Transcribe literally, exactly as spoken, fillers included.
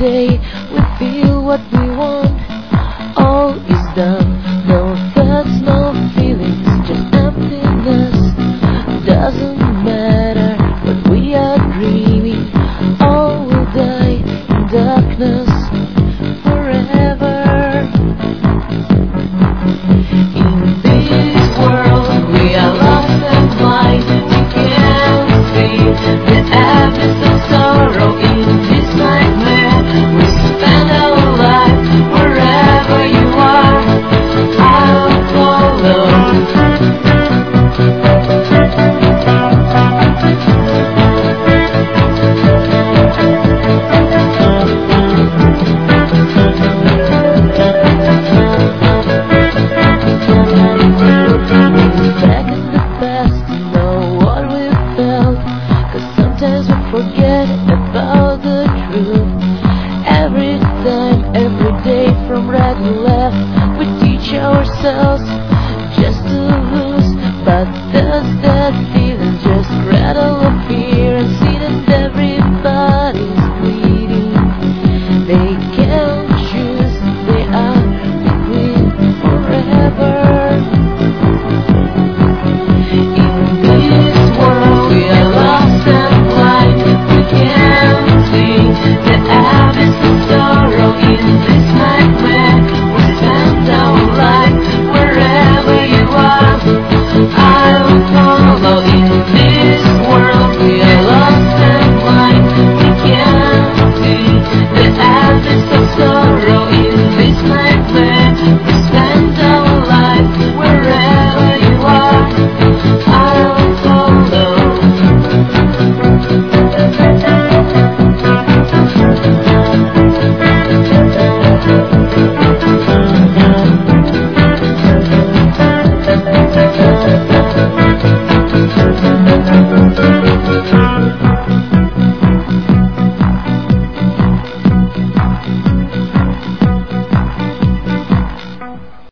day we feel what we want. All is done, no thoughts, no feelings, just emptiness. Doesn't matter what we are dreaming, all will die in darkness.